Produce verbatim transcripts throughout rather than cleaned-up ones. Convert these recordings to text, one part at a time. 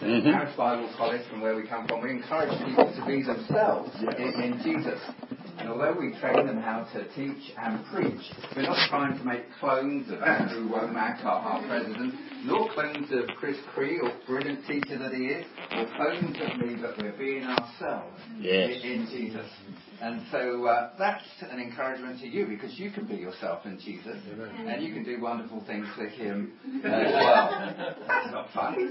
mm-hmm. Harris Bible College, from where we come from, we encourage people to be themselves yes. in, in Jesus. And although we train them how to teach and preach, we're not trying to make clones of Andrew Womack, our, our president, nor clones of Chris Cree, or brilliant teacher that he is, or clones of me, but we're being ourselves yes. in, in Jesus. And so uh, that's an encouragement to you, because you can be yourself in Jesus, Amen. And you can do wonderful things for Him as well. That's not funny.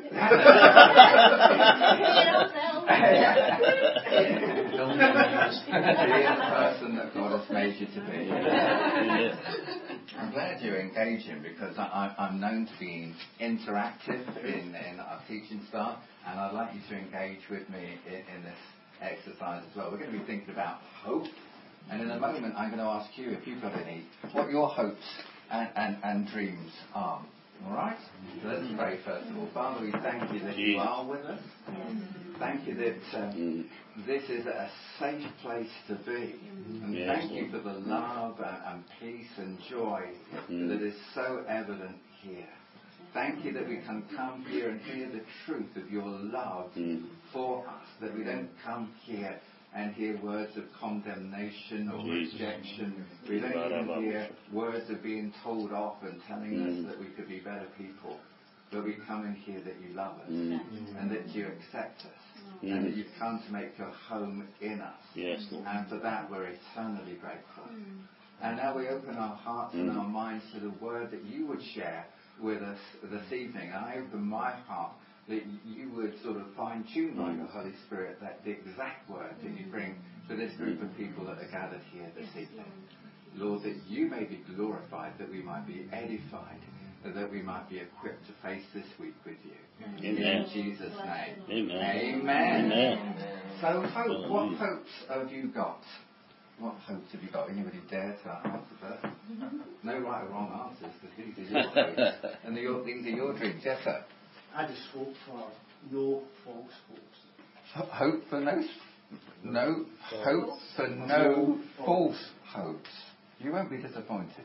Be the person that God has made you to be. I'm glad you engage Him, because I, I'm known to be interactive in, in our teaching style, and I'd like you to engage with me in, in this exercise as well. We're going to be thinking about hope, and in a moment I'm going to ask you, if you've got any, what your hopes and, and, and dreams are. Alright? So let's pray first of all. Father, we thank you that you are with us. Thank you that um, this is a safe place to be. And thank you for the love and, and peace and joy that is so evident here. Thank you that we can come here and hear the truth of your love mm. for us, that we don't come here and hear words of condemnation or Jesus. rejection. We don't even hear words of being told off and telling mm. us that we could be better people. But we come and hear that you love us mm. and that you accept us mm. and that you've come to make your home in us. Yes, Lord. And for that we're eternally grateful. Mm. And now we open our hearts mm. and our minds to the word that you would share with us this evening. I open my heart that you would sort of fine-tune by your Holy Spirit that the exact word that you bring to this group of people that are gathered here this evening. Lord, that you may be glorified, that we might be edified, that we might be equipped to face this week with you. Amen. In Jesus' name. Amen. Amen. Amen. So hope, what hopes have you got? What hopes have you got? Anybody dare to answer that? No right or wrong answers, because these are your hopes. And your, these are your dreams. Yes, sir? I just hope for no false hopes. Hope for no... No... Hope for no false hopes. You won't be disappointed.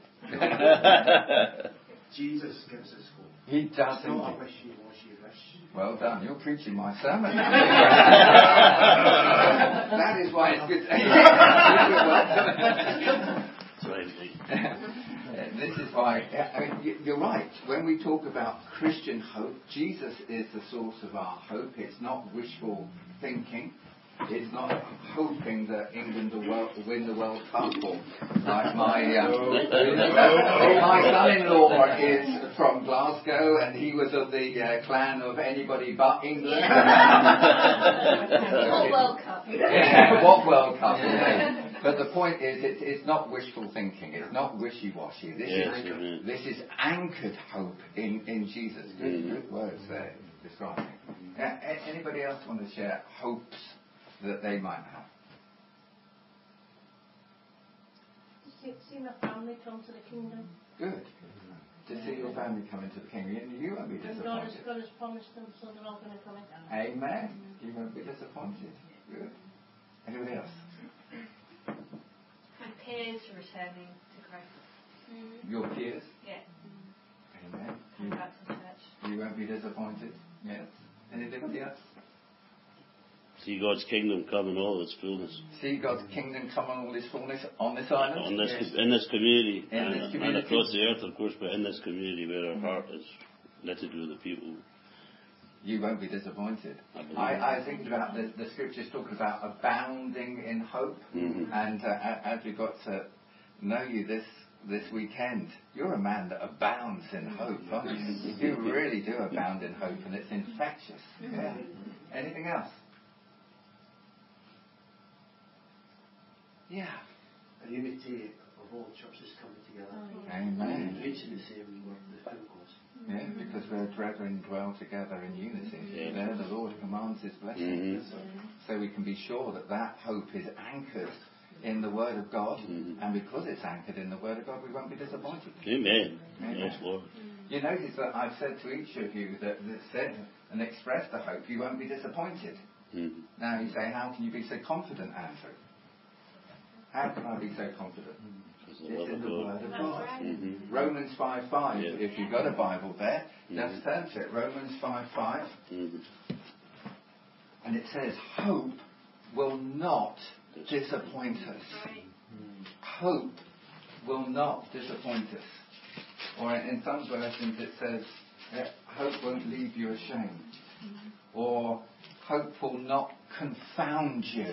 Jesus gives us hope. He does. It's not a wishy-washy wish. Well done. You're preaching my sermon. That is why it's good. This is why, I mean, you're right. When we talk about Christian hope, Jesus is the source of our hope. It's not wishful thinking. It's not hoping that England will world, win the World Cup, or like my um, my son-in-law is from Glasgow and he was of the uh, clan of anybody but England. What World Cup? Yeah, what World Cup? Yeah. But the point is, it's, it's not wishful thinking. It's not wishy-washy. This yes, is mm-hmm. this is anchored hope in, in Jesus. Good, mm-hmm. good words there describing. Uh, anybody else want to share hopes that they might have? See, see my family come to the kingdom. Good. To see your family come into the kingdom, you won't be disappointed. God has, God has promised them, so they're all going to come in. Amen. Mm-hmm. You won't be disappointed. Good. Anybody else? My peers returning to Christ. Mm-hmm. Your peers? Yeah. Amen. Come back to church. You won't be disappointed. Yes. Anybody else? See God's kingdom come in all its fullness. See God's kingdom come in all its fullness on this island? On this, yes. In this community. In and, this community. And across the earth, of course, but in this community where our heart is knitted with the people. You won't be disappointed. I, I, I think about the, the scriptures talk about abounding in hope. Mm-hmm. And uh, as we got to know you this this weekend, you're a man that abounds in hope, aren't you? You really do abound in hope, and it's infectious. Yeah. Anything else? Yeah. A unity of all churches coming together. Amen. Preaching the same word, the full gospel. Yeah, because where brethren dwell together in unity, yeah. there the Lord commands His blessing. Mm-hmm. So, so we can be sure that that hope is anchored in the Word of God, mm-hmm. and because it's anchored in the Word of God, we won't be disappointed. Amen. Amen. Yes, Lord. You notice that I've said to each of you that, that said and expressed the hope, you won't be disappointed. Mm-hmm. Now you say, how can you be so confident, Andrew? How can I be so confident? It's in the Word of God. Mm-hmm. Romans five five. Yeah. If you've got a Bible there, mm-hmm. just turn to it. Romans five five. Mm-hmm. And it says, hope will not disappoint us. Hope will not disappoint us. Or in some versions it says, that hope won't leave you ashamed. Or hope will not confound you.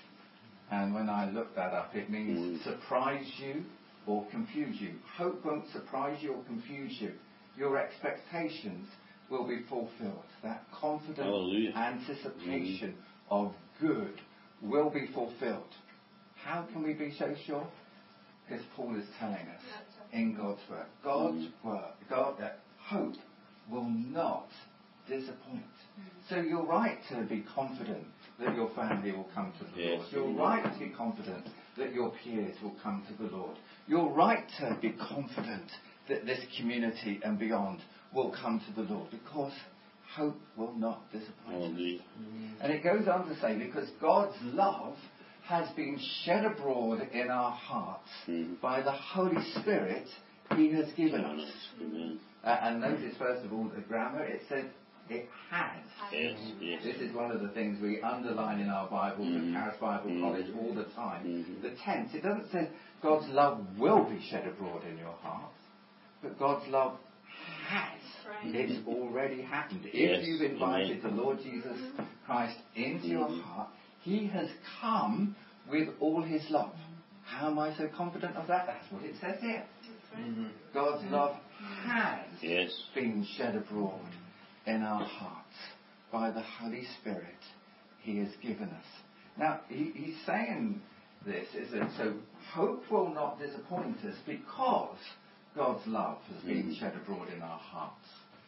And when I look that up, it means surprise you or confuse you. Hope won't surprise you or confuse you. Your expectations will be fulfilled. That confident Hallelujah. anticipation mm-hmm. of good will be fulfilled. How can we be so sure? Because Paul is telling us in God's word. God's mm-hmm. word, God, that hope will not disappoint. Mm-hmm. So you're right to be confident that your family will come to the yes. Lord. You're right to be confident that your peers will come to the Lord. You're right to be confident that this community and beyond will come to the Lord, because hope will not disappoint us. Mm-hmm. And it goes on to say, because God's love has been shed abroad in our hearts mm-hmm. by the Holy Spirit He has given us. Mm-hmm. Uh, and notice, first of all, the grammar, it says it has. Yes, yes. This is one of the things we underline in our Bibles mm-hmm. at Paris Bible mm-hmm. College all the time. Mm-hmm. The tense, it doesn't say God's love will be shed abroad in your heart, but God's love has. Right. It's already happened. If yes. you've invited Amen. the Lord Jesus Christ into your heart, He has come with all His love. How am I so confident of that? That's what it says here. Mm-hmm. God's love has yes. been shed abroad in our hearts by the Holy Spirit He has given us. Now, he, he's saying this, is that so hope will not disappoint us because God's love has been mm-hmm. shed abroad in our hearts.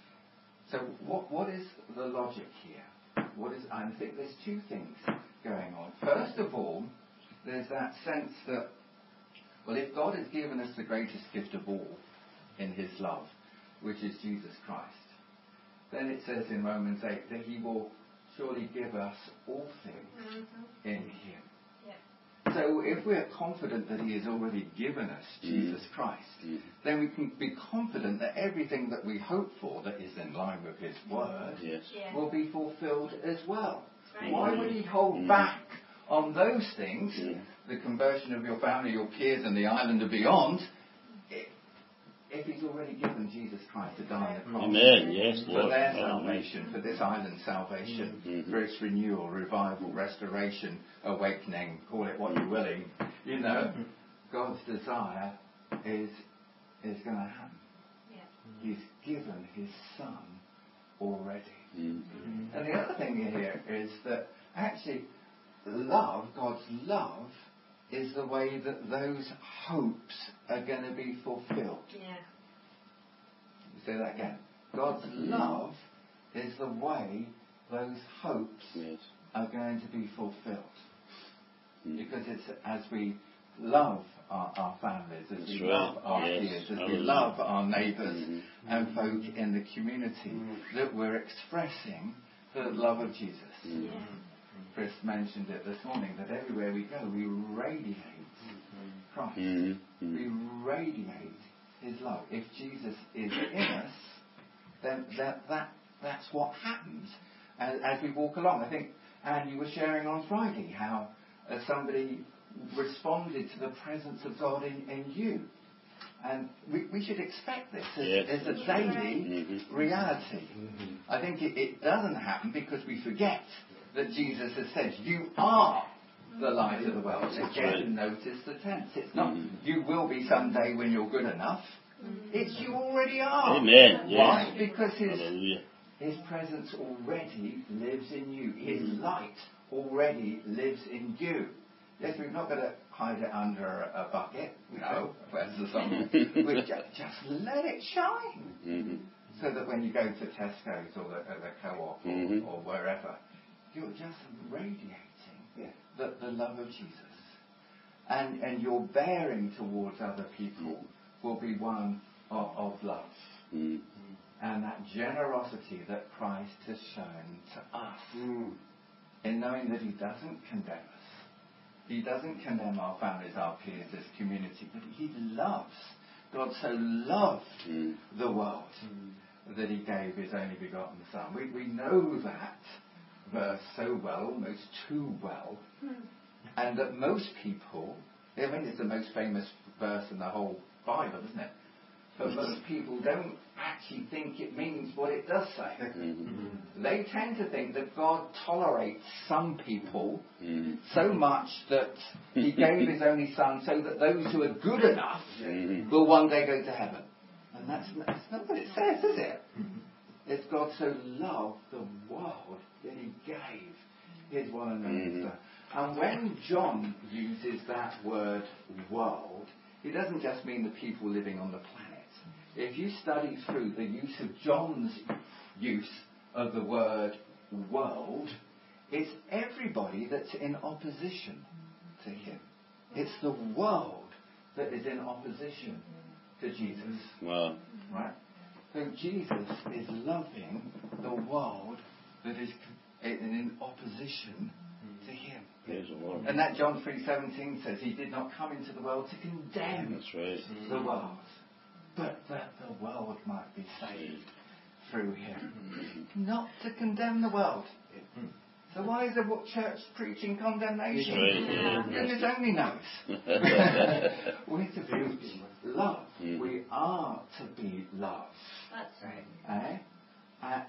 So what what is the logic here? What is I think there's two things going on. First of all, there's that sense that, well, if God has given us the greatest gift of all in His love, which is Jesus Christ, then it says in Romans eight that He will surely give us all things mm-hmm. in Him. Yeah. So if we're confident that He has already given us mm-hmm. Jesus Christ, mm-hmm. then we can be confident that everything that we hope for that is in line with His Word yes. yeah. will be fulfilled as well. Right. Why would He hold mm-hmm. back on those things, mm-hmm. the conversion of your family, your peers, and the island and beyond, if, if He's already given Jesus Christ to die on the cross Amen. Yes, for Lord. their salvation, for this island's salvation, mm-hmm. for its renewal, revival, restoration, awakening, call it what you're willing, you know, God's desire is is going to happen. Yeah. He's given His Son already. Mm-hmm. And the other thing here is that actually love, God's love, is the way that those hopes are going to be fulfilled. Yeah. Say that again. God's love is the way those hopes yes. are going to be fulfilled. Mm. Because it's as we love our, our families, as That's we right. love our yes. peers, as Hallelujah. we love our neighbours mm-hmm. and folk in the community, mm-hmm. that we're expressing the love of Jesus. Mm-hmm. Yeah. Chris mentioned it this morning, that everywhere we go, we radiate Christ. Mm-hmm. We radiate His love. If Jesus is in us, then that, that that's what happens as, as we walk along. I think, Anne, you were sharing on Friday how uh, somebody responded to the presence of God in, in you. And we, we should expect this as, yes. as a daily mm-hmm. reality. Mm-hmm. I think it, it doesn't happen because we forget that Jesus has said, you are the light of the world. Again, notice the tense. It's not, mm-hmm. you will be someday when you're good enough. Mm-hmm. It's you already are. Amen. Why? Yes. Because his, Hallelujah. his presence already lives in you. His mm-hmm. light already lives in you. Yes, we've not got to hide it under a bucket. No, where's the song? We just, just let it shine. Mm-hmm. So that when you go to Tesco's or the, or the co-op or, mm-hmm. or wherever, you're just radiating yeah. the, the love of Jesus. And, and your bearing towards other people will be one of, of love. Mm. And that generosity that Christ has shown to us mm. in knowing that He doesn't condemn us. He doesn't condemn our families, our peers, this community, but He loves. God so loved mm. the world mm. that He gave His only begotten Son. We, we know that verse so well, almost too well, and that most people, I mean, it's the most famous verse in the whole Bible, isn't it? But most people don't actually think it means what it does say. Mm-hmm. They tend to think that God tolerates some people mm-hmm. so much that he gave his only son so that those who are good enough mm-hmm. will one day go to heaven. And that's, that's not what it says, is it? Mm-hmm. It's God so loved the world that he gave his one and only mm-hmm. son. And when John uses that word world, he doesn't just mean the people living on the planet. If you study through the use of John's use of the word world, it's everybody that's in opposition to him. It's the world that is in opposition to Jesus. Wow. Right? So Jesus is loving the world that is in opposition to him. And that John three seventeen says he did not come into the world to condemn That's right. the world, but that the world might be saved through him. Not to condemn the world. So why is the church preaching condemnation? Right. Goodness only knows. We're to preach love. Mm. We are to be loved. That's right. Eh? Uh,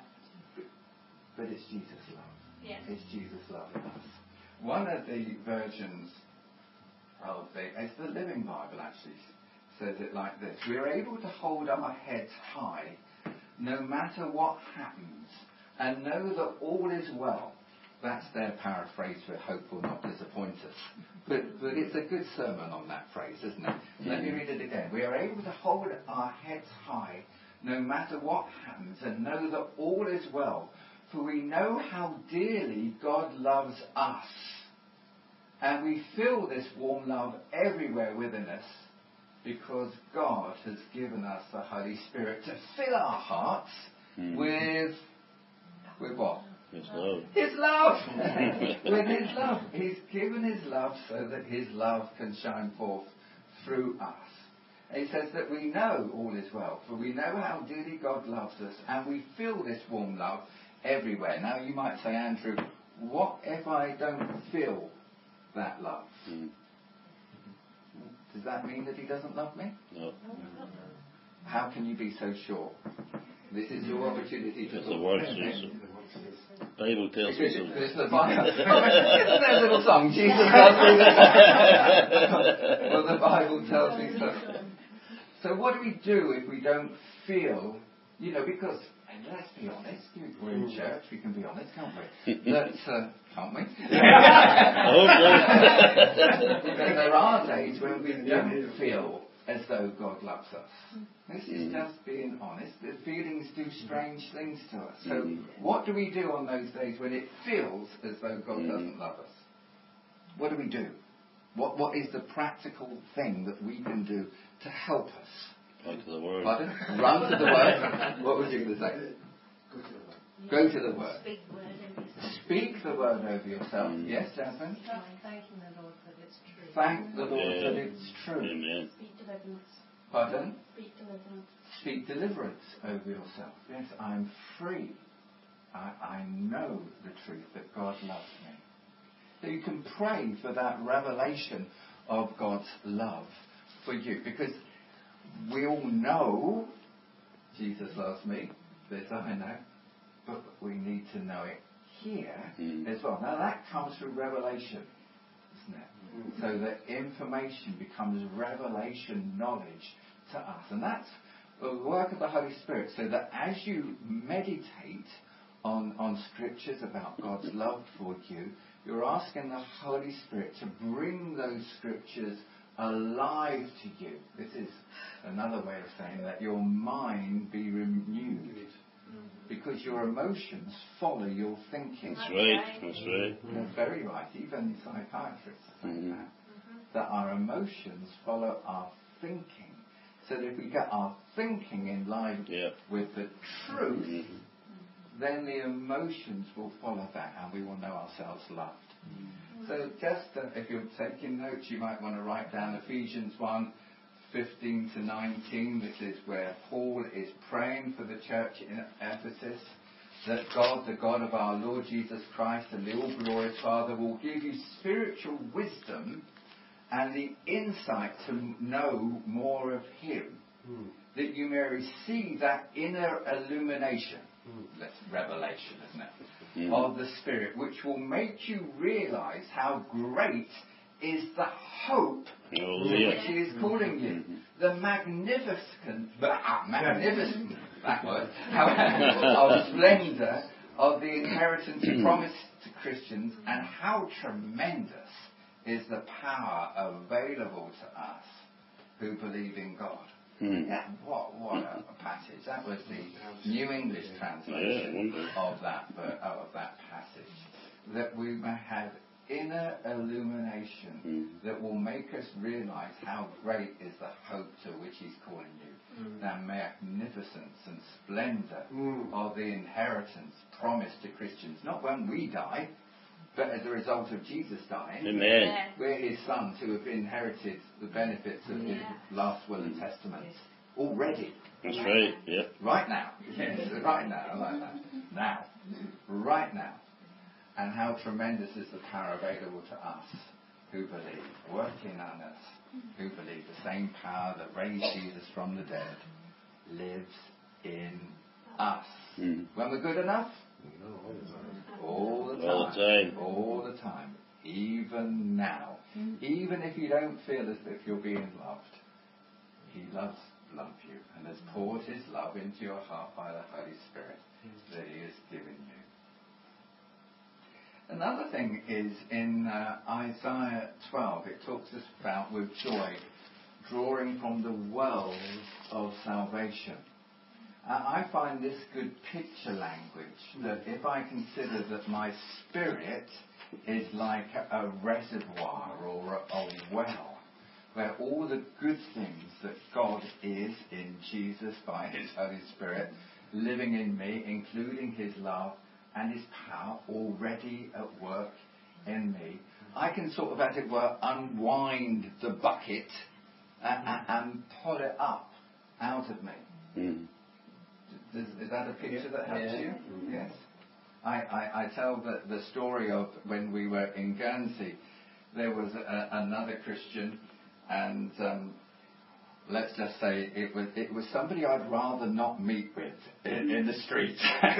but it's Jesus' love. Yes. It's Jesus loving us. One of the versions of the, it's the Living Bible actually, says it like this. We're able to hold our heads high no matter what happens and know that all is well. That's their paraphrase for hope will not disappoint us. But, but it's a good sermon on that phrase, isn't it? Let me read it again. We are able to hold our heads high no matter what happens and know that all is well. For we know how dearly God loves us. And we feel this warm love everywhere within us because God has given us the Holy Spirit to fill our hearts mm. with, with what? His love. His love. With his love. He's given his love so that his love can shine forth through us. And he says that we know all is well, for we know how dearly God loves us, and we feel this warm love everywhere. Now you might say, Andrew, what if I don't feel that love? Mm. Does that mean that he doesn't love me? No. How can you be so sure? This is your opportunity to talk. The word says so. The Bible tells me so. It's the Bible. Isn't there a little song? Jesus tells me that. Well, the Bible tells me so. So what do we do if we don't feel, you know, because, and let's be honest, we're in church, we can be honest, can't we? That, uh, can't we? There are days when we don't feel as though God loves us. This is just being honest. The feelings do strange things to us. So what do we do on those days when it feels as though God doesn't love us? What do we do? What What is the practical thing that we can do to help us? Go to the Word. Pardon? Run to the Word. What was you going to say? Go to the Word. Speak the word over yourself. Speak the Word over yourself. Mm. Yes, Jasmine? Thanking the Lord that it's true. Thank the Lord yeah. that it's true. Amen. Speak deliverance. Pardon? Speak deliverance. Speak deliverance over yourself. Yes, I'm free. I, I know the truth that God loves me. So you can pray for that revelation of God's love for you. Because we all know Jesus loves me. This I know. But we need to know it here mm. as well. Now that comes through revelation, isn't it? Mm. So that information becomes revelation knowledge to us. And that's the work of the Holy Spirit. So that as you meditate on, on scriptures about God's love for you, you're asking the Holy Spirit to bring those scriptures alive to you. This is another way of saying that your mind be renewed. Because your emotions follow your thinking. That's right, that's right. That's very right. Even psychiatrists say mm-hmm. that. That our emotions follow our thinking. So that if we get our thinking in line yeah. with the truth, mm-hmm. then the emotions will follow that and we will know ourselves loved. Mm-hmm. So just uh, if you're taking notes, you might want to write down Ephesians one, fifteen to nineteen. This is where Paul is praying for the church in Ephesus. that God, the God of our Lord Jesus Christ and the all-glorious Father, will give you spiritual wisdom and the insight to know more of Him, mm. that you may receive that inner illumination, mm. that's revelation, isn't it, mm. of the Spirit, which will make you realize how great is the hope oh, to yeah. which He is calling you. Mm-hmm. The magnificent, ah, magnificent, that word, of splendour of the inheritance promised to Christians, and how tremendous is the power available to us who believe in God. Mm. Yeah, what what a, a passage! That was the New English translation yeah, of that of that passage. That we may have inner illumination mm. that will make us realise how great is the hope to which He's calling you. Mm. The magnificence and splendour mm. of the inheritance promised to Christians, not when we die, but as a result of Jesus dying. Amen. We're His sons who have inherited the benefits of His last will and testament already. That's right, yeah. Right now. Yes, right now. I like that. Now. Right now. And how tremendous is the power available to us who believe, working on us, who believe the same power that raised Jesus from the dead lives in us. Mm. When we're good enough? All the time. All the time. All the time. Even now. Mm. Even if you don't feel as if you're being loved, He loves love you and has poured His love into your heart by the Holy Spirit that He has given you. Another thing is in uh, Isaiah twelve, it talks us about with joy, drawing from the wells of salvation. Uh, I find this good picture language, that if I consider that my spirit is like a reservoir or a, a well, where all the good things that God is in Jesus by His Holy Spirit living in me, including His love and His power already at work in me, I can sort of, as it were, unwind the bucket and, and pull it up out of me. Mm. Is, is that a picture that helps yeah. you? Mm-hmm. Yes. I, I, I tell the, the story of when we were in Guernsey. There was a, another Christian, and um, let's just say it was it was somebody I'd rather not meet with in, in the street.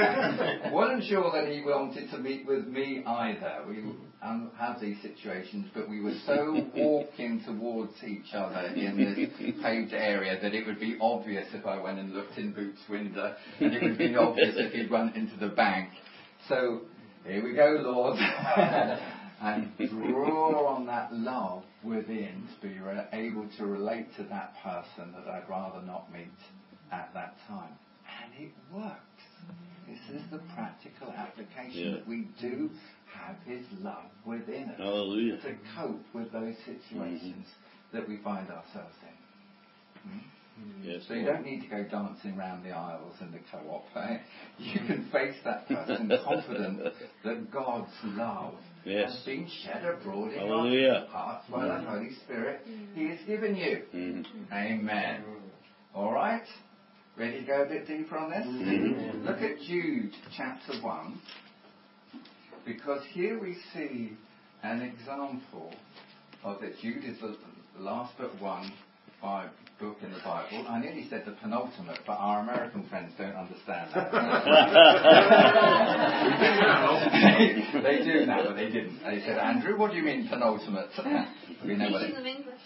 Wasn't sure that he wanted to meet with me either. We um, have these situations, but we were so walking towards each other in this paved area that it would be obvious if I went and looked in Boots' window, and it would be obvious if he'd run into the bank. So here we go, Lord. And draw on that love within to be re- able to relate to that person that I'd rather not meet at that time. And it works. This is the practical application yeah. that we do have His love within us Hallelujah. To cope with those situations mm-hmm. that we find ourselves in. Hmm? Yes, so you don't need to go dancing around the aisles in the co-op. Eh? You can face that person confident that God's love yes. has been shed abroad in your hearts by mm. the Holy Spirit He has given you. Mm. Amen. All right? Ready to go a bit deeper on this? Mm. Look at Jude chapter one. Because here we see an example of that. Jude is the last but one Bible, book in the Bible. I nearly said the penultimate, but our American friends don't understand that. They do now, but they didn't. They said, Andrew, what do you mean penultimate? We know what it Teaching them English.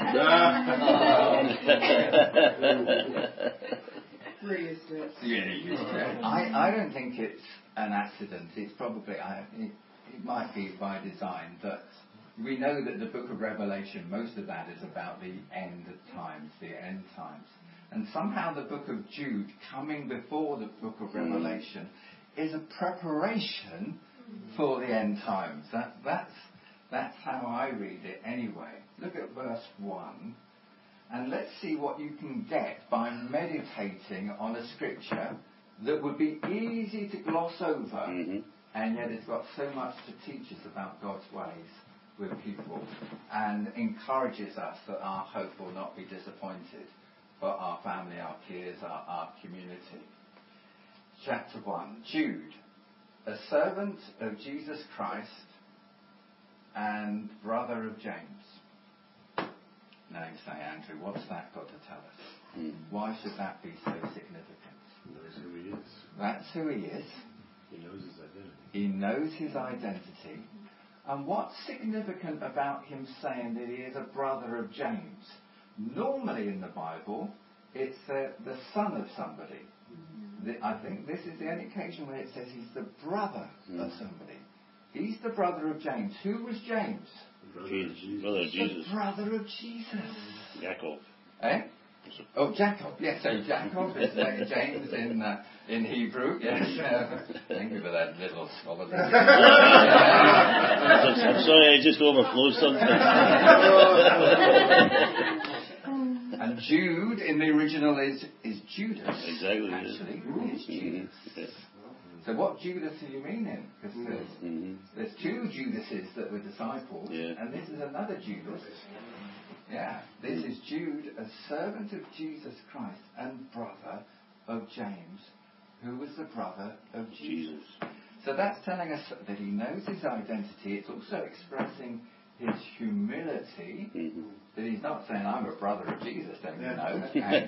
Yeah, I, I don't think it's an accident. It's probably, I, it, it might be by design that we know that the book of Revelation, most of that is about the end of times, the end times. And somehow the book of Jude, coming before the book of Revelation, is a preparation for the end times. That, that's, that's how I read it anyway. Look at verse one, and let's see what you can get by meditating on a scripture that would be easy to gloss over, mm-hmm. and yet it's got so much to teach us about God's ways with people, and encourages us that our hope will not be disappointed for our family, our peers, our, our community. chapter one. Jude, a servant of Jesus Christ and brother of James. Now you say, Andrew, what's that got to tell us? Mm. Why should that be so significant? He knows who he is. That's who he is. He knows his identity. He knows his identity. And what's significant about him saying that he is a brother of James? Normally in the Bible, it's uh, the son of somebody. The, I think this is the only occasion where it says he's the brother mm. of somebody. He's the brother of James. Who was James? Brother Jesus. of Jesus. Brother of Jesus. The brother of Jesus. Jacob. Eh? Oh, Jacob. Yes, so Jacob is like James in uh, in Hebrew. Yes. Uh, thank you for that little scholarly. I'm, I'm sorry, I just overflow something. And Jude in the original is is Judas. Exactly. Actually, yes. is Judas. Mm-hmm. Yes. So what Judas do you mean in? Because there's, mm-hmm. there's two Judases that were disciples, yeah. and this is another Judas. Yeah, this is Jude, a servant of Jesus Christ and brother of James, who was the brother of Jesus. Jesus. So that's telling us that he knows his identity. It's also expressing his humility, mm-hmm. that he's not saying, I'm a brother of Jesus, don't you know?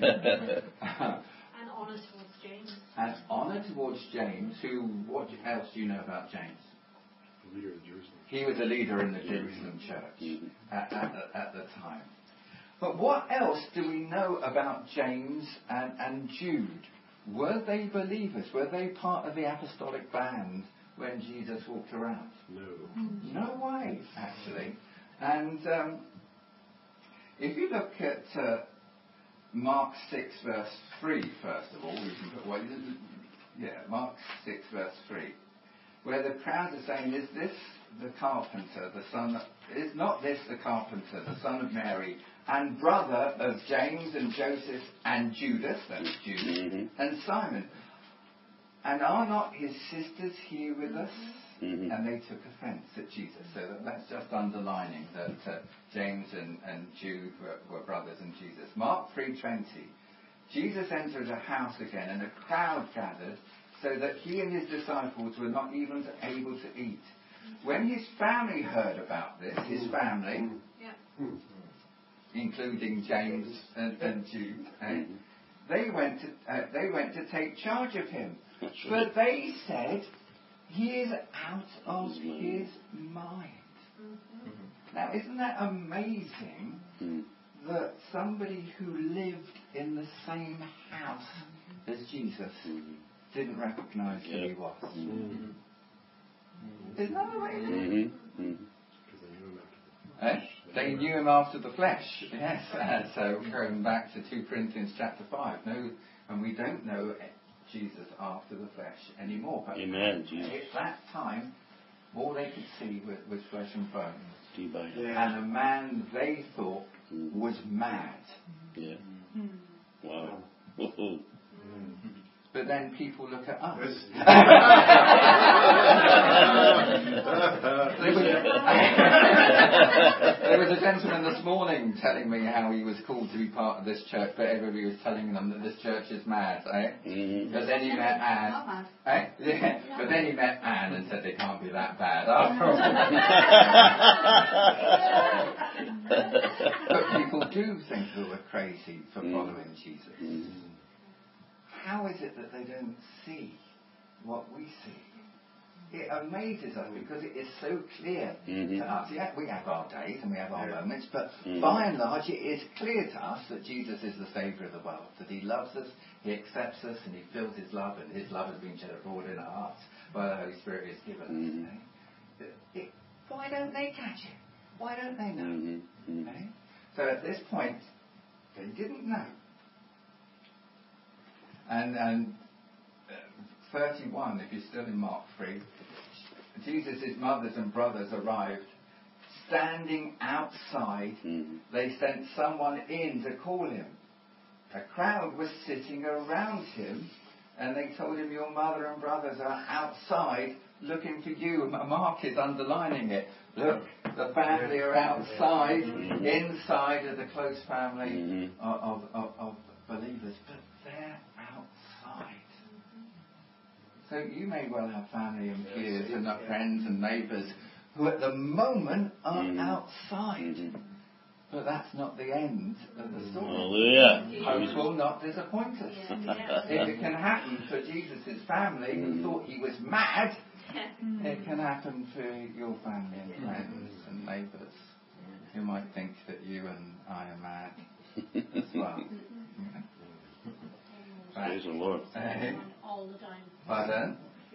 And honour towards James. And honour towards James, who, what else do you know about James? The leader of Jerusalem. He was a leader in the Jerusalem church mm-hmm. at, at, the, at the time. But what else do we know about James and, and Jude? Were they believers? Were they part of the apostolic band when Jesus walked around? No. No way, actually. And um, if you look at uh, Mark six verse three, first of all, we can put well, yeah, Mark six verse three, where the crowd are saying, "Is this the carpenter, the son? Of, is not this the carpenter, the son of Mary, and brother of James and Joseph and Judas, that is Judas, mm-hmm. and Simon? And are not his sisters here with us?" Mm-hmm. And they took offence at Jesus. So that, that's just underlining that uh, James and, and Jude were, were brothers in Jesus. Mark three twenty. Jesus entered a house again, and a crowd gathered, so that he and his disciples were not even able to eat. When his family heard about this, his family, Yeah. including James and, and Jude, eh, they went to uh, they went to take charge of him. That's right. But they said, he is out of his mind. Mm-hmm. Now, isn't that amazing mm. that somebody who lived in the same house as Jesus mm-hmm. didn't recognise who yeah. he was? Mm-hmm. Isn't that amazing? Mm-hmm. Mm-hmm. Because they knew him after the Eh? flesh. They knew him after the flesh. Yes. Uh, so going back to two Corinthians chapter five, no, and we don't know Jesus after the flesh anymore. But Amen. Jesus. at that time, all they could see was, was flesh and bones. Divine. And a man they thought Mm. was mad. Yeah. Wow. Whoa. But then people look at us. there, was, there was a gentleman this morning telling me how he was called to be part of this church, but everybody was telling them that this church is mad, eh? Mm-hmm. But then he met Anne. Eh? Yeah. But then he met Anne and said they can't be that bad after all. But people do think that we're crazy for Mm. following Jesus. Mm. How is it that they don't see what we see? It amazes us because it is so clear Mm-hmm. to us. Yeah, we have our days and we have our Yeah. moments, but Mm. by and large it is clear to us that Jesus is the Saviour of the world, that he loves us, he accepts us, and he feels his love, and his love has been shed abroad in our hearts by the Holy Spirit he has given Mm-hmm. us. Eh? It, it, why don't they catch it? Why don't they know? Mm-hmm. Mm-hmm. Eh? So at this point, they didn't know. And, and uh, thirty-one, if you're still in Mark three, Jesus' mothers and brothers arrived. Standing outside, Mm-hmm. they sent someone in to call him. A crowd was sitting around him, and they told him, your mother and brothers are outside looking for you. Mark is underlining it. Look, the family are outside. Mm-hmm. Inside are the close family Mm-hmm. of, of, of, of believers. But they're outside. So you may well have family and peers and friends and neighbours who at the moment are Mm. outside. Mhm. But that's not the end of the story. Hallelujah. Hope will not disappoint us. Yeah. It can happen for Jesus' family who Mm. thought he was mad. It can happen for your family and friends and neighbours who might think that you and I are mad as well. Praise the Lord. Eh? All the time. Pardon?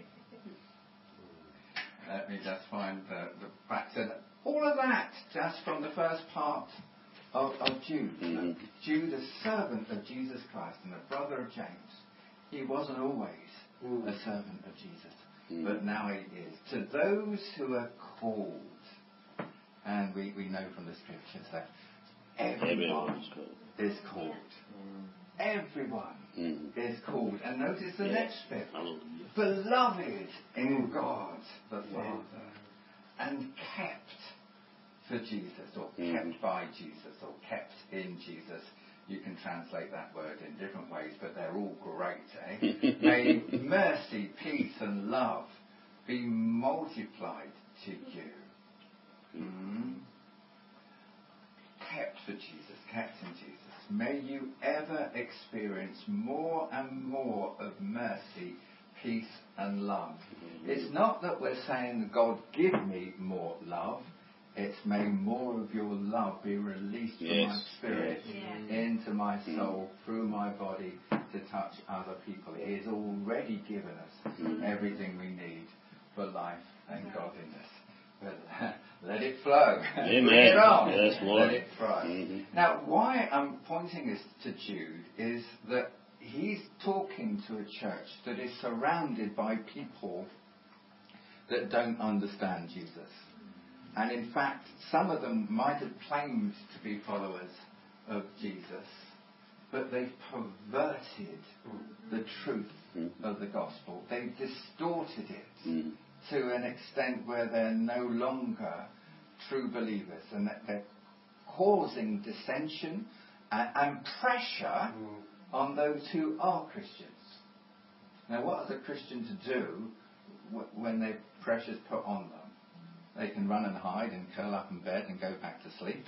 Let me just find the, the facts. And all of that just from the first part of, of Jude. Mhm. Jude, a servant of Jesus Christ and a brother of James. He wasn't always Mm. a servant of Jesus, Mm. but now he is. To those who are called, and we, we know from the scriptures that everyone Everyone's called. is called. Everyone Mhm. is called. And notice the Yes. next bit. Hallelujah. Beloved in God the Father, and kept for Jesus, or Mhm. kept by Jesus, or kept in Jesus. You can translate that word in different ways, but they're all great, eh? May mercy, peace, and love be multiplied to you. Mm. Kept for Jesus, kept in Jesus. May you ever experience more and more of mercy, peace, and love. It's not that we're saying, God, give me more love. It's may more of your love be released from Yes, my spirit yes. into my soul, through my body, to touch other people. He has already given us Mhm. everything we need for life and godliness. But let it flow. Amen. Bring it on. Yes, Lord. Let it flow. Mhm. Now, why I'm pointing this to Jude is that he's talking to a church that is surrounded by people that don't understand Jesus. And in fact, some of them might have claimed to be followers of Jesus, but they've perverted the truth of the gospel. They've distorted it Mhm. to an extent where they're no longer true believers, and that they're causing dissension and, and pressure on those who are Christians. Now, what is a Christian to do w- when their pressure's put on them? They can run and hide and curl up in bed and go back to sleep.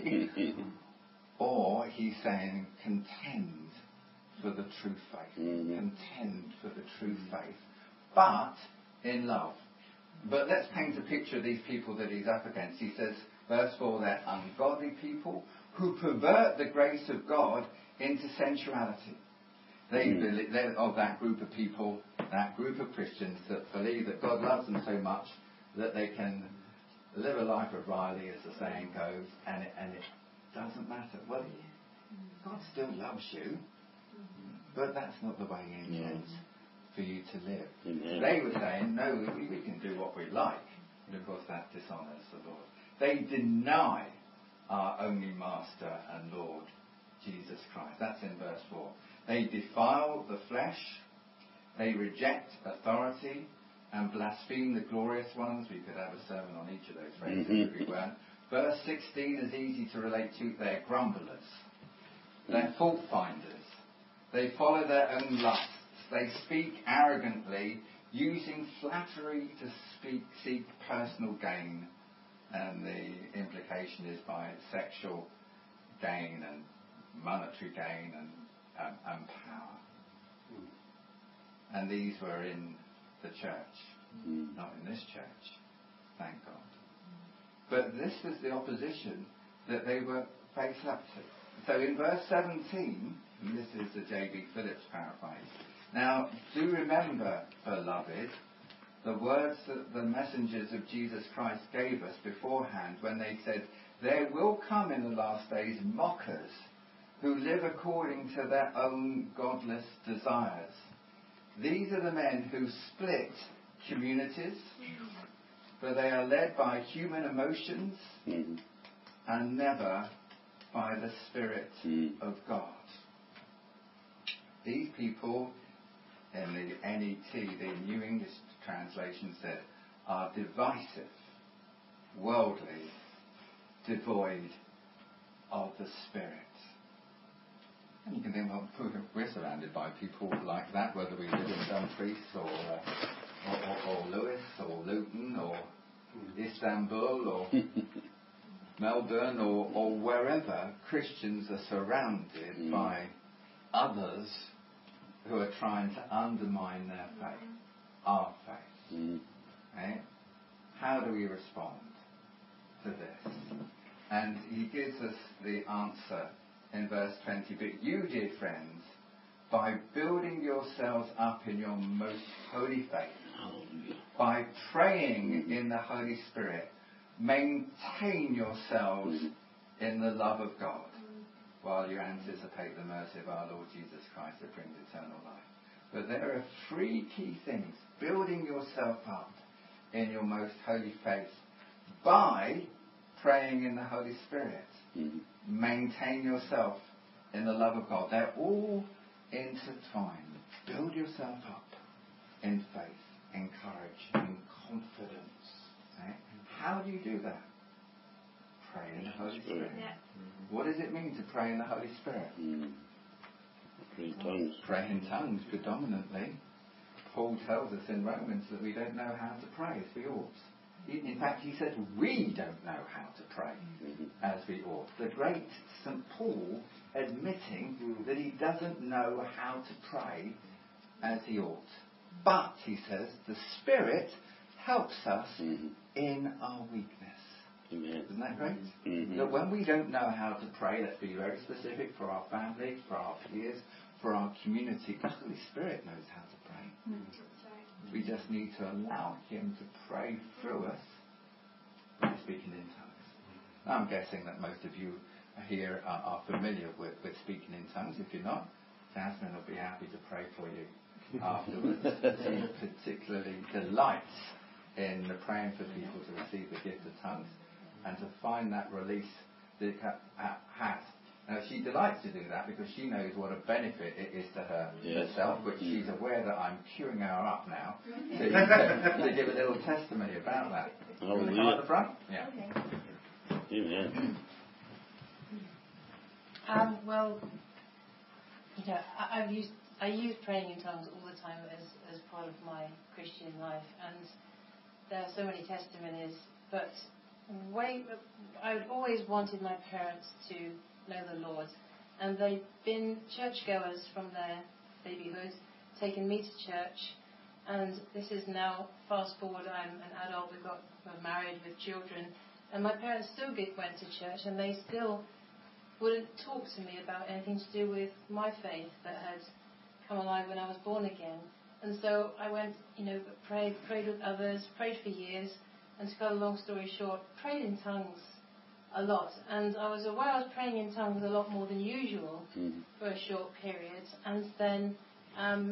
Or he's saying, contend for the true faith. Mhm. Contend for the true faith. But in love. But let's paint a picture of these people that he's up against. He says, verse four, they're ungodly people who pervert the grace of God into sensuality. They Mhm. believe, they're of that group of people, that group of Christians that believe that God loves them so much that they can live a life of Riley, as the saying goes, and it, and it doesn't matter. Well, God still loves you, but that's not the way He intends for you to live. Amen. They were saying, no, we, we can do what we like, because that dishonours the Lord. They deny our only Master and Lord, Jesus Christ. That's in verse four. They defile the flesh, they reject authority, and blaspheme the glorious ones. We could have a sermon on each of those phrases Mhm. if we were. Verse sixteen is easy to relate to. They're grumblers. They're fault finders. They follow their own lusts. They speak arrogantly, using flattery to speak, seek personal gain. And the implication is by sexual gain and monetary gain and, um, and power. And these were in the church, Mhm. not in this church, thank God. But this was the opposition that they were faced up to. So in verse seventeen, and this is the J B Phillips paraphrase. Now, do remember, beloved, the words that the messengers of Jesus Christ gave us beforehand when they said, there will come in the last days mockers who live according to their own godless desires. These are the men who split communities, for they are led by human emotions Mhm. and never by the Spirit Mhm. of God. These people, in the N E T, the New English translation said, are divisive, worldly, devoid of the Spirit. And you can think, well, we're surrounded by people like that, whether we live in Dumfries or, uh, or, or, or Lewis or Luton or Istanbul or Melbourne or, or wherever. Christians are surrounded mm. by others who are trying to undermine their faith, our faith. Mm. Right? How do we respond to this? And he gives us the answer in verse twenty. But you, dear friends, by building yourselves up in your most holy faith, by praying in the Holy Spirit, maintain yourselves in the love of God while you anticipate the mercy of our Lord Jesus Christ that brings eternal life. But there are three key things. Building yourself up in your most holy faith by praying in the Holy Spirit. Mm-hmm. Maintain yourself in the love of God. They're all intertwined. Build yourself up in faith, in courage, in confidence. Right? How do you do that? Pray in the Holy Spirit. Yeah. Mm-hmm. What does it mean to pray in the Holy Spirit? Mm. Pray in tongues. Pray in tongues predominantly. Paul tells us in Romans that we don't know how to pray as we ought. In fact, he said we don't know how to pray mm-hmm. as we ought. The great Saint Paul admitting mm-hmm. that he doesn't know how to pray as he ought. But, he says, the Spirit helps us mm-hmm. in our weakness. Amen. Isn't that great? Mm-hmm. That when we don't know how to pray, let's be very specific, for our family, for our peers, for our community, the Holy Spirit knows how to pray. Mm-hmm. We just need to allow him to pray through us by speaking in tongues. Now, I'm guessing that most of you here are, are familiar with, with speaking in tongues. If you're not, Jasmine will be happy to pray for you afterwards. She particularly delights in praying for people to receive the gift of tongues and to find that release that it has. Now, she delights to do that because she knows what a benefit it is to her yes. herself, which she's aware that I'm queuing her up now to, to give a little testimony about that. Oh, you want to come at the front? Yeah. Okay. Amen. Um, well, you know, I, I've used I use praying in tongues all the time as, as part of my Christian life, and there are so many testimonies. But way, I always wanted my parents to know the Lord, and they've been churchgoers from their babyhood, taken me to church, and this is now, fast forward, I'm an adult, we've got, we're married with children, and my parents still went to church, and they still wouldn't talk to me about anything to do with my faith that had come alive when I was born again. And so I went, you know, prayed, prayed with others, prayed for years, and to cut a long story short, prayed in tongues a lot, and I was aware I was praying in tongues a lot more than usual mm-hmm. for a short period. And then um,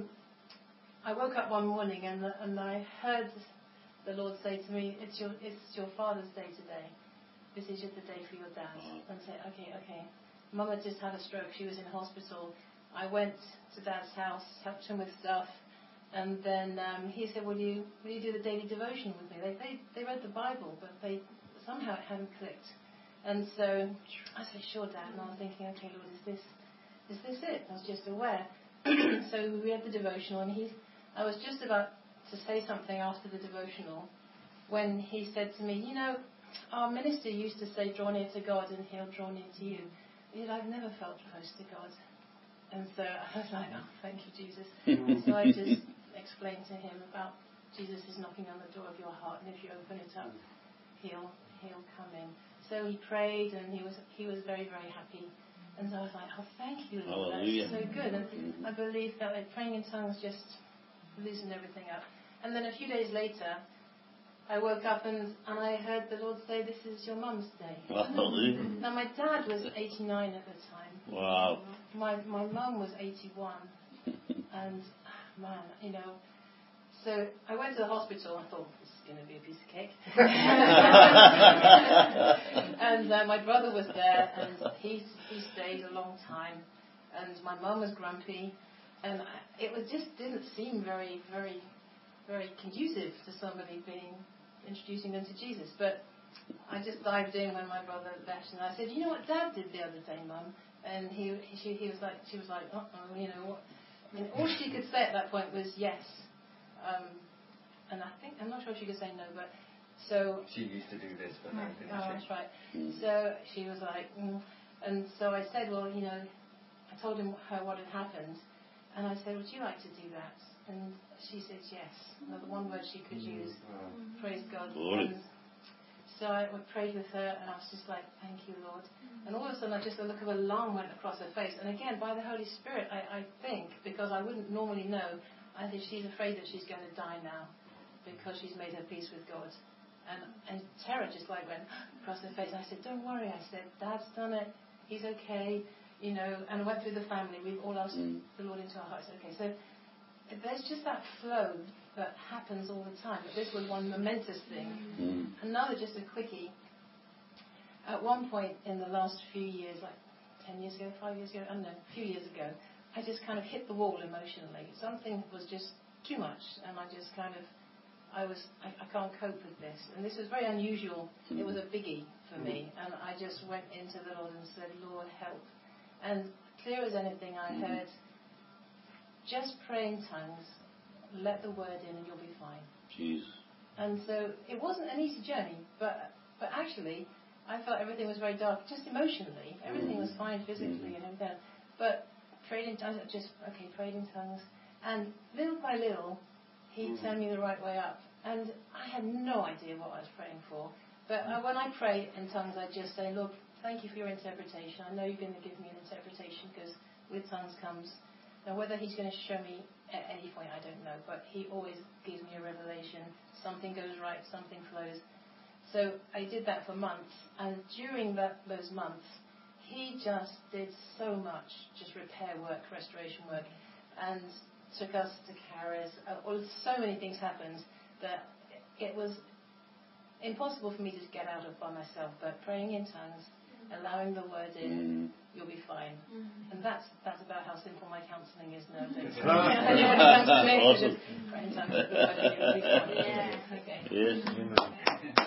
I woke up one morning and and I heard the Lord say to me, "It's your it's your Father's Day today. This is just the day for your dad." And I said, "Okay, okay." Mum had just had a stroke. She was in hospital. I went to Dad's house, helped him with stuff, and then um, he said, "Will you will you do the daily devotion with me?" They they they read the Bible, but they somehow it hadn't clicked. And so I said, "Sure, Dad." And I was thinking, "Okay, Lord, is this is this it?" I was just aware. So we read the devotional, and he, I was just about to say something after the devotional when he said to me, "You know, our minister used to say, 'Draw near to God, and He'll draw near to you.' Yet I've never felt close to God." And so I was like, "Oh, thank you, Jesus." So I just explained to him about Jesus is knocking on the door of your heart, and if you open it up, He'll He'll come in. So he prayed, and he was he was very, very happy. And so I was like, "Oh, thank you, Lord. That's so good." And mm-hmm. I believe that like, praying in tongues just loosened everything up. And then a few days later, I woke up and, and I heard the Lord say, "This is your mum's day." Now, my dad was eighty-nine at the time. Wow. My my mum was eighty-one. And, man, you know, so I went to the hospital. I thought, this is going to be a piece of cake. And uh, my brother was there, and he he stayed a long time. And my mum was grumpy, and I, it was just didn't seem very, very, very conducive to somebody being introducing them to Jesus. But I just dived in when my brother left, and I said, "You know what Dad did the other day, Mum?" And he, he, she, he was like, she was like, uh-oh, you know what? I mean, all she could say at that point was yes. Um, and I think, I'm not sure if she could say no, but so... She used to do this for no, didn't Oh, she? that's right. So she was like, mm. And so I said, well, you know, I told him her what had happened. And I said, would you like to do that? And she said yes. Now, the one word she could use, Mm. praise God. Glory. And so I prayed with her, and I was just like, thank you, Lord. And all of a sudden, I just a look of alarm went across her face. And again, by the Holy Spirit, I, I think, because I wouldn't normally know, I think she's afraid that she's going to die now because she's made her peace with God. And, and terror just like went across her face. I said, don't worry. I said, Dad's done it. He's okay. You know, and I went through the family. We've all asked Mm. the Lord into our hearts. Okay, so there's just that flow that happens all the time. But this was one momentous thing. Mm. Another, just a quickie. At one point in the last few years, like ten years ago, five years ago, I don't know, a few years ago, I just kind of hit the wall emotionally. Something was just too much, and I just kind of, I was, I, I can't cope with this. And this was very unusual. It was a biggie for me, and I just went into the Lord and said, Lord, help. And clear as anything, I heard, just pray in tongues, let the word in, and you'll be fine. Jeez. And so it wasn't an easy journey, but but actually, I felt everything was very dark, just emotionally. Everything was fine physically and everything. But prayed in tongues, just, okay, prayed in tongues. And little by little, he turned me the right way up. And I had no idea what I was praying for. But uh, when I pray in tongues, I just say, Lord, thank you for your interpretation. I know you're going to give me an interpretation because with tongues comes. Now, whether he's going to show me at any point, I don't know. But he always gives me a revelation. Something goes right, something flows. So I did that for months. And during that, those months, he just did so much, just repair work, restoration work, and took us to Caris. Uh, all, so many things happened that it was impossible for me to get out of by myself. But praying in tongues, allowing the word in, you'll be fine. And that's that's about how simple my counselling is nowadays. Awesome. Pray in tongues, the word in, you'll be fine. Yeah. Okay. Yes.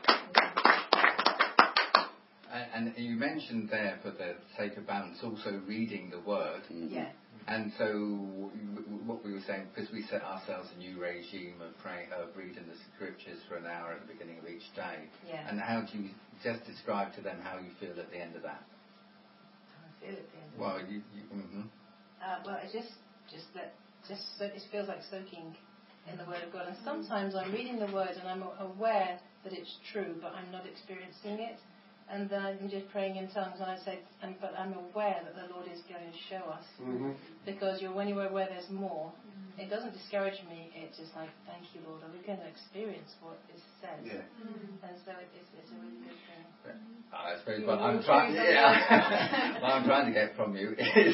And, and you mentioned there, for the sake of balance, also reading the word. Mm. Yeah. And so w- what we were saying, because we set ourselves a new regime of praying, of reading the scriptures for an hour at the beginning of each day. Yeah. And how do you just describe to them how you feel at the end of that? I feel it then. Well, you, you mm-hmm. Uh, well, it just, just that, just so, it feels like soaking in the Word of God. And sometimes I'm reading the Word and I'm aware that it's true, but I'm not experiencing it. And then I'm just praying in tongues, and I say, and, but I'm aware that the Lord is going to show us, Mm-hmm. because you're when you're aware there's more. It doesn't discourage me. It's just like, thank you, Lord. Are we going to experience what is said? Yeah. And so it, it's, it's a really good thing. I suppose You what will I'm show trying, you yeah, what I'm trying to get from you is,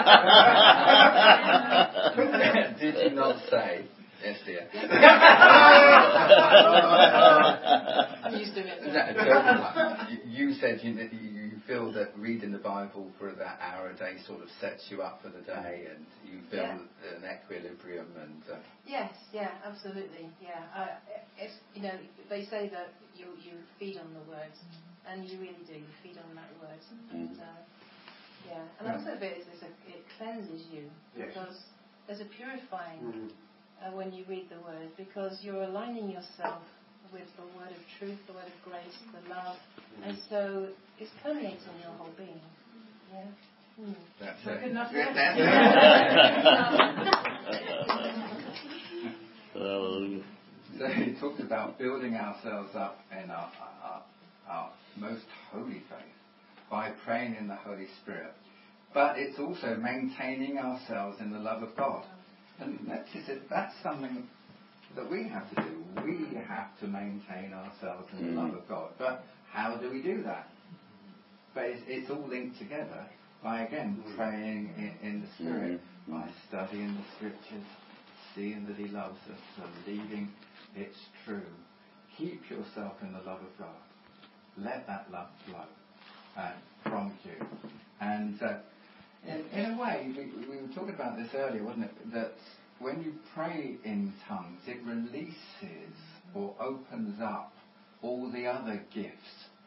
did you not say, yes dear, I'm used to it. no, you, you said you, you feel that reading the Bible for that hour a day sort of sets you up for the day, and you feel Yeah. an equilibrium and... Uh, Yes, yeah, absolutely, yeah. Uh, it's, you know, they say that you you feed on the words, and you really do. You feed on that word, and uh, yeah. And Yeah. also, a bit is it's a, it cleanses you, Yes. because there's a purifying Mm-hmm. uh, when you read the word, because you're aligning yourself with the word of truth, the word of grace, the love, and so it's permeating your whole being. Yeah. Mm. That's Not it. good enough Yeah, yet. that's Hallelujah. So he talked about building ourselves up in our, our, our most holy faith by praying in the Holy Spirit. But it's also maintaining ourselves in the love of God. And notice that that's something that we have to do. We have to maintain ourselves in the love of God. But how do we do that? But it's, it's all linked together by, again, praying in, in the Spirit, by studying the Scriptures, seeing that He loves us, believing it's true. Keep yourself in the love of God. Let that love flow uh, from you. And uh, in, in a way, we, we were talking about this earlier, wasn't it? That when you pray in tongues, it releases or opens up all the other gifts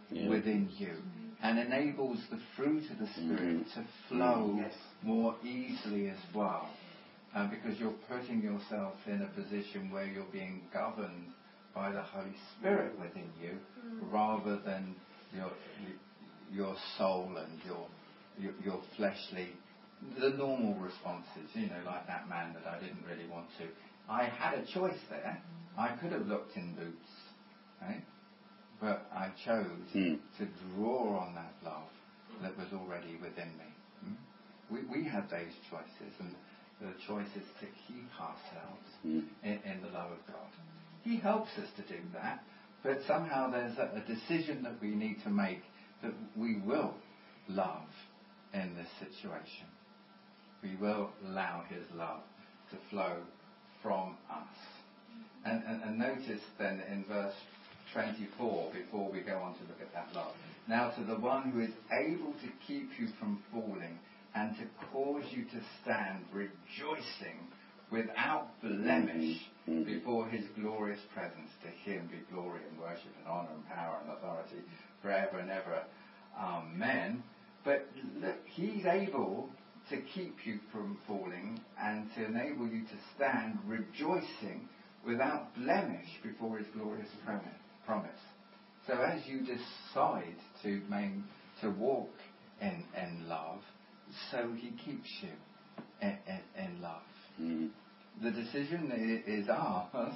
Yeah. within you and enables the fruit of the Spirit Mm-hmm. to flow Yes. more easily as well. Uh, because you're putting yourself in a position where you're being governed by the Holy Spirit within you, rather than your your soul and your your, your fleshly, the normal responses. You know, like that man that I didn't really want to. I had a choice there. I could have looked in boots, right? But I chose Mm. to draw on that love that was already within me. Mm? We we have those choices, and the choice is to keep ourselves Mm. in, in the love of God. He helps us to do that, but somehow there's a, a decision that we need to make that we will love in this situation. We will allow His love to flow from us. And, and, and notice then in verse twenty-four, before we go on to look at that love. Now to the one who is able to keep you from falling and to cause you to stand rejoicing without blemish Mm-hmm. before His glorious presence. To Him be glory and worship and honour and power and authority forever and ever. Amen. But look, He's able to keep you from falling and to enable you to stand rejoicing without blemish before His glorious promise. So as you decide to main, to walk in, in love, so He keeps you in, in, in love. Mm. The decision i- is ours,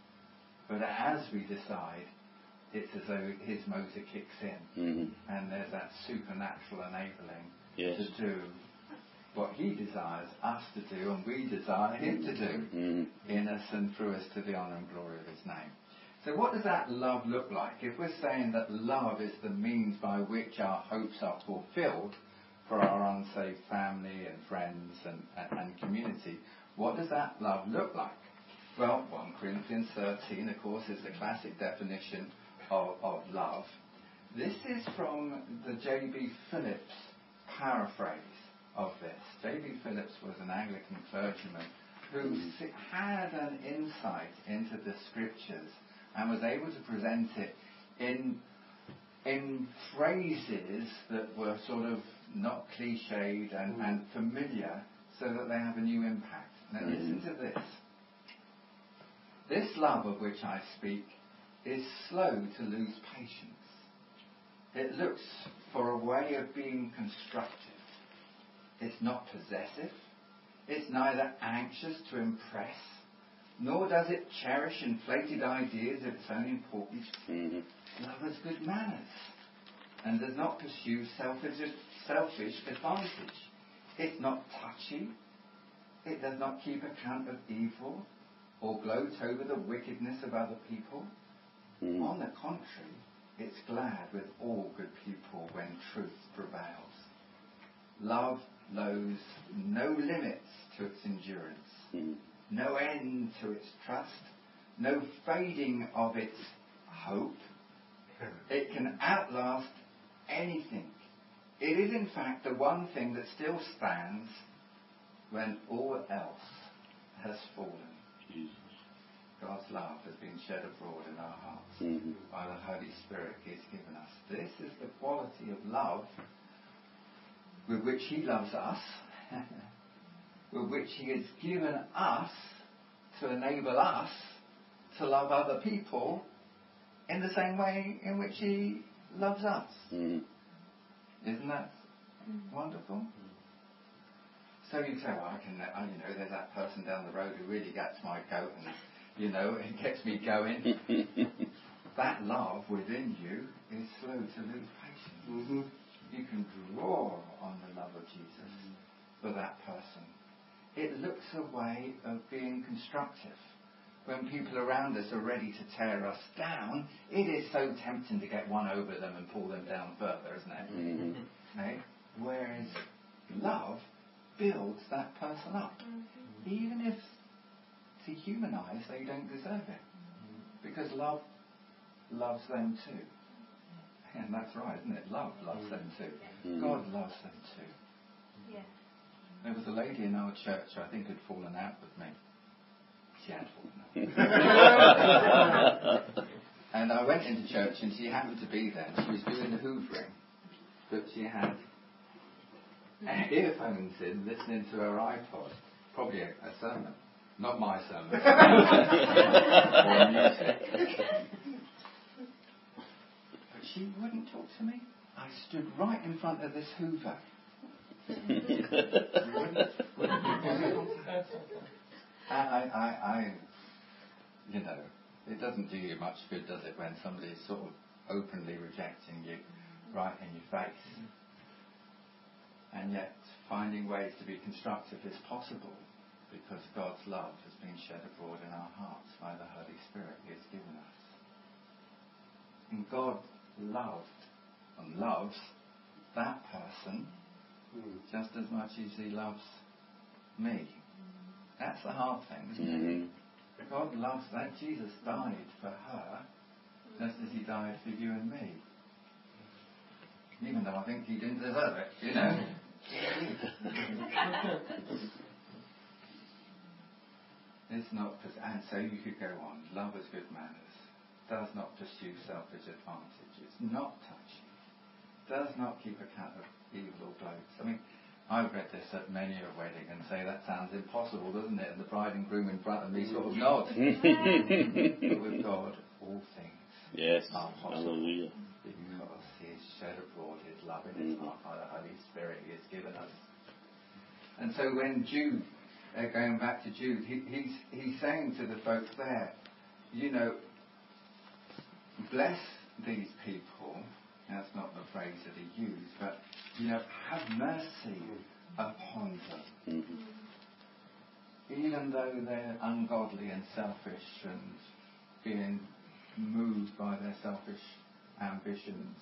but as we decide, it's as though His motor kicks in, Mm-hmm. and there's that supernatural enabling Yes. to do what He desires us to do, and we desire Him to do Mm-hmm. in us and through us to the honour and glory of His name. So what does that love look like? If we're saying that love is the means by which our hopes are fulfilled for our unsaved family and friends and, and, and community, what does that love look like? Well, First Corinthians thirteen, of course, is the classic definition of, of love. This is from the J B Phillips paraphrase of this. J B Phillips was an Anglican clergyman who had an insight into the scriptures and was able to present it in in phrases that were sort of not cliched and, and familiar, so that they have a new impact. Now listen to this. This love of which I speak is slow to lose patience. It looks for a way of being constructive. It's not possessive. It's neither anxious to impress, nor does it cherish inflated ideas of its own importance. Mm-hmm. Love has good manners and does not pursue selfish, selfish advantage. It's not touchy. It does not keep account of evil or gloat over the wickedness of other people. Mm-hmm. On the contrary, it's glad with all good people when truth prevails. Love knows no limits to its endurance, Mm-hmm. no end to its trust, no fading of its hope. It can outlast anything. It is in fact the one thing that still stands when all else has fallen. Jesus. God's love has been shed abroad in our hearts Mm-hmm. by the Holy Spirit He has given us. This is the quality of love with which He loves us, with which He has given us to enable us to love other people in the same way in which He loves us. Mm-hmm. Isn't that wonderful? So you say, well, I can, I, you know, there's that person down the road who really gets my goat and, you know, it gets me going. That love within you is slow to lose patience. Mm-hmm. You can draw on the love of Jesus for that person. It looks a way of being constructive. When people around us are ready to tear us down, it is so tempting to get one over them and pull them down further, isn't it? Mm-hmm. Okay? Whereas love builds that person up. Mm-hmm. Even if to human eyes they don't deserve it. Because love loves them too. And that's right, isn't it? Love loves them too. Mm-hmm. God loves them too. Yeah. There was a lady in our church, I think, had fallen out with me. She had fallen out. And I went into church and she happened to be there. She was doing the hoovering, but she had earphones in, listening to her iPod, probably a, a sermon, not my sermon, or music. But she wouldn't talk to me. I stood right in front of this Hoover. wouldn't, wouldn't I, I, I, you know, it doesn't do you much good, does it, when somebody's sort of openly rejecting you right in your face? And yet finding ways to be constructive is possible because God's love has been shed abroad in our hearts by the Holy Spirit He has given us. And God loved and loves that person just as much as He loves me. That's the hard thing, isn't Mm-hmm. it? God loves that. Jesus died for her just as He died for you and me. Even though I think He didn't deserve it, you know. It's not, and so you could go on. Love is good manners. Does not pursue selfish advantage. It's not touchy. Does not keep account of evil or blows. I mean, I've read this at many a wedding and say that sounds impossible, doesn't it? And the bride and groom in front of me sort of nod. But with God, all things Yes. are possible. Hallelujah. Because He has shed abroad His love in His heart by the Holy Spirit He has given us. And so when Jude, uh, going back to Jude, he, he's, he's saying to the folks there, you know, bless these people. That's not the phrase that he used, but, you know, have mercy upon them. Mm-hmm. Even though they're ungodly and selfish and being moved by their selfish ambitions,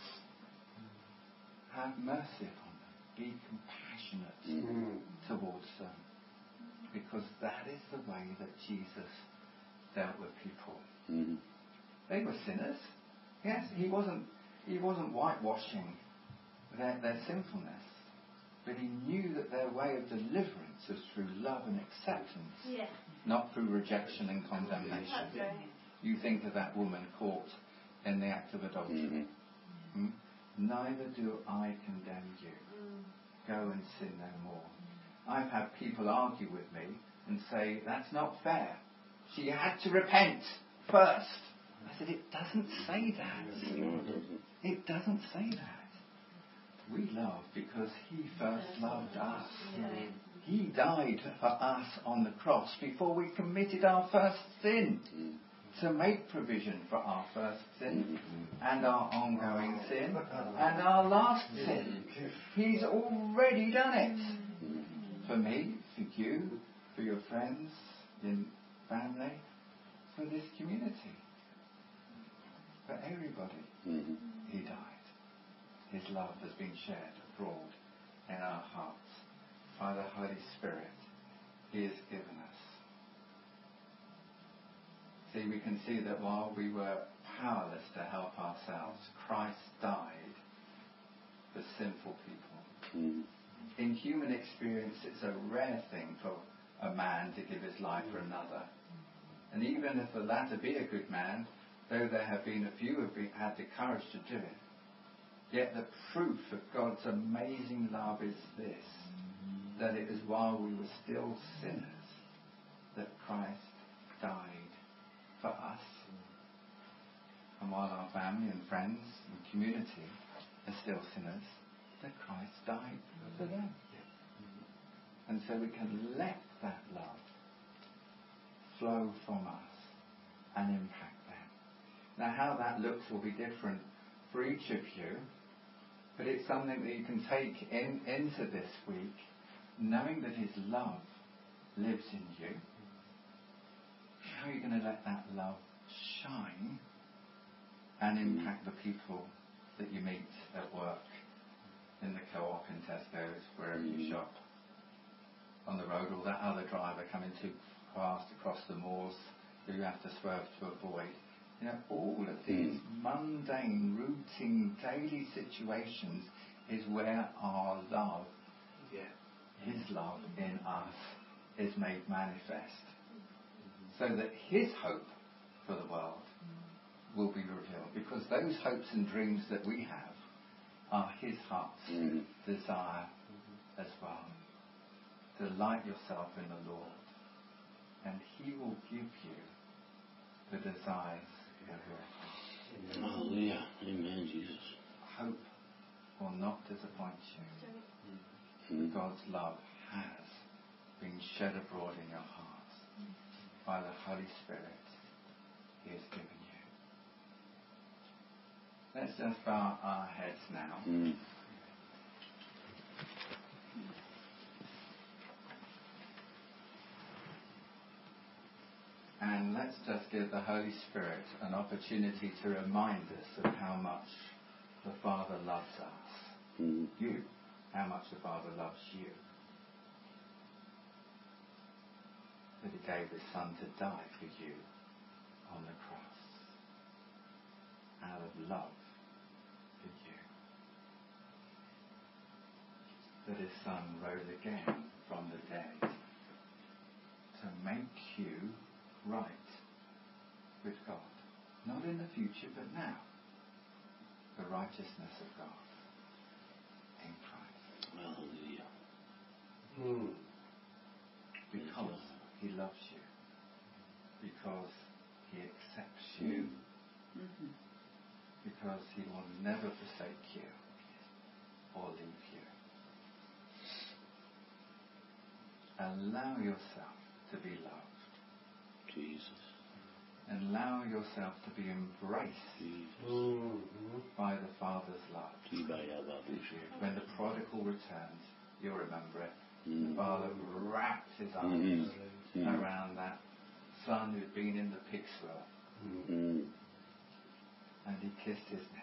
have mercy upon them. Be compassionate Mm-hmm. towards them. Because that is the way that Jesus dealt with people. Mm-hmm. They were sinners. Yes, he wasn't he wasn't whitewashing their, their sinfulness. But he knew that their way of deliverance was through love and acceptance, Yeah. not through rejection and condemnation. That's right. You think of that woman caught in the act of adultery. Mm-hmm. Hmm? Neither do I condemn you. Go and sin no more. I've had people argue with me and say, that's not fair. She had to repent first. I said, it doesn't say that. No, it doesn't. It doesn't say that. We love because He first loved us. He died for us on the cross before we committed our first sin, to make provision for our first sin and our ongoing sin and our last sin. He's already done it. For me, for you, for your friends, in family, for this community. For everybody, Mm-hmm. He died. His love has been shed abroad in our hearts by the Holy Spirit He has given us. See, we can see that while we were powerless to help ourselves, Christ died for sinful people. Mm-hmm. In human experience, it's a rare thing for a man to give his life for another. And even if the latter be a good man, though there have been a few who have been, had the courage to do it, yet the proof of God's amazing love is this, that it is while we were still sinners that Christ died for us. And while our family and friends and community are still sinners, that Christ died for them. And so we can let that love flow from us and impact them. Now how that looks will be different for each of you, but it's something that you can take in, into this week, knowing that His love lives in you. How are you going to let that love shine and impact the people that you meet at work, in the co-op, in Tesco's, wherever you shop, on the road, or that other driver coming too fast across the moors who you have to swerve to avoid? You know, all of these mundane, routine, daily situations is where our love, His love in us, is made manifest. So that His hope for the world will be revealed, because those hopes and dreams that we have are his heart's Mm. desire as well. Delight yourself in the Lord, and he will give you the desires of your heart. Hallelujah. Amen, Jesus. Hope will not disappoint you. Mm. God's love has been shed abroad in your hearts by the Holy Spirit he has given you. Let's just bow our heads now. Mm. And let's just give the Holy Spirit an opportunity to remind us of how much the Father loves us. Mm. You, how much the Father loves you. That he gave his Son to die for you on the cross. Out of love for you. That his Son rose again from the dead to make you right with God. Not in the future, but now. The righteousness of God in Christ. Hallelujah. Mm. Because he loves you. Because he accepts you. Mm-hmm. Because he will never forsake you or leave you. Allow yourself to be loved. Jesus. And allow yourself to be embraced Jesus. Mm-hmm. by the Father's love. Kibaya for babu. you. When the prodigal returns, you'll remember it. Mm. The Father wrapped his arms Mm. Mm. around that son who'd been in the pig slough, Mm. and he kissed his neck.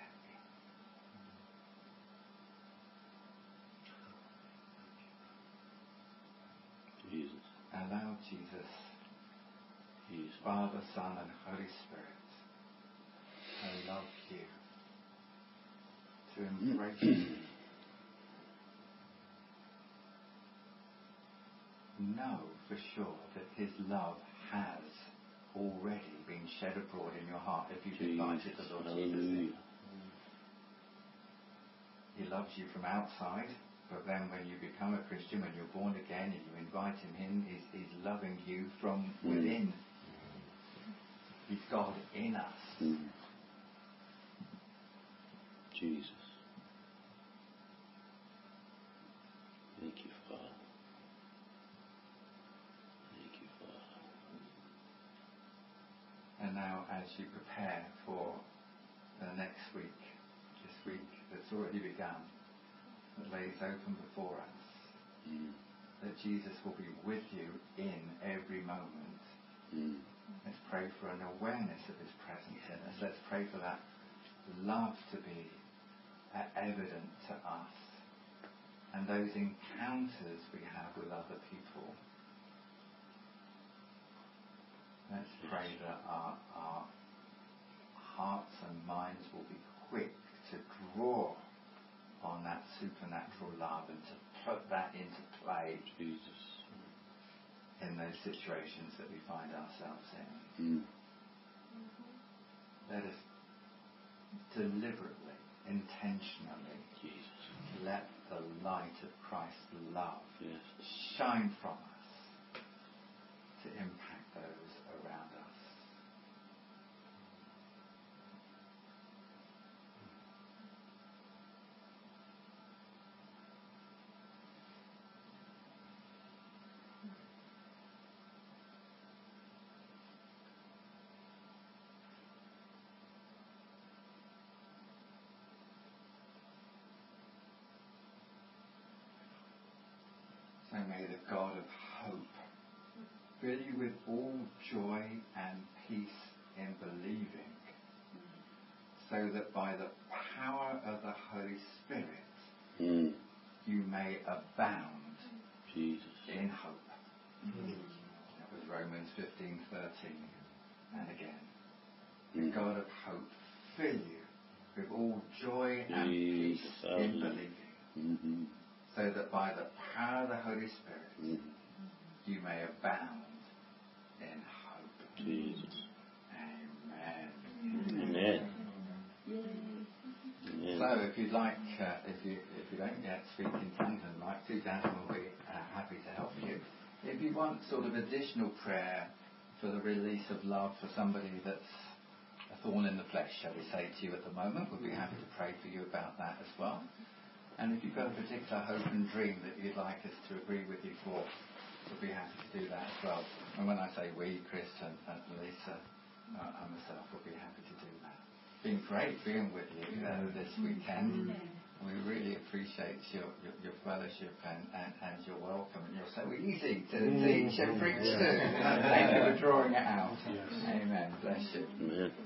Jesus. Allow Jesus, Jesus. Father, Son, and Holy Spirit, to love you, to embrace you. Know for sure that his love has already been shed abroad in your heart if you've invited the Lord Jesus in. Hallelujah. He loves you from outside, but then when you become a Christian, when you're born again and you invite him in, he's, he's loving you from Mm. within. He's God in us. Mm. Jesus. Thank you, Father. Thank you, Father. And now as you prepare for the next week, this week that's already begun, that lays open before us, Mm. that Jesus will be with you in every moment. Mm. Let's pray for an awareness of his presence in us. Let's pray for that love to be uh, evident to us. And those encounters we have with other people. Let's pray that our, our hearts and minds will be quick to draw on that supernatural love and to put that into play Jesus. in those situations that we find ourselves in. Mm. Let us deliberately, intentionally Jesus. let the light of Christ's love Yes. shine from us to impact those around us. So may the God of hope fill you with all joy and peace in believing, so that by the power of the Holy Spirit Mm. you may abound Jesus. in hope. That was Romans fifteen thirteen. And again, the Mm. God of hope fill you with all joy and Jesus. peace in Hallelujah. believing, Mm-hmm. so that by the power of the Holy Spirit Mm-hmm. you may abound in hope. Jesus. Amen. Amen. Amen. Amen. So if you'd like, uh, if you if you don't yet speak in tongues and like to, Danny will be uh, happy to help you. If you want sort of additional prayer for the release of love for somebody that's a thorn in the flesh, shall we say, to you at the moment, we'll be happy to pray for you about that as well. And if you've got a particular hope and dream that you'd like us to agree with you for, we'll be happy to do that as well. And when I say we, Chris and, and Melissa uh, and myself will be happy to do that. It's been great being with you uh, this weekend. We really appreciate your, your, your fellowship and, and, and your welcome. And you're so easy to teach and preach to. Thank you for drawing it out. Amen. Bless you. Amen.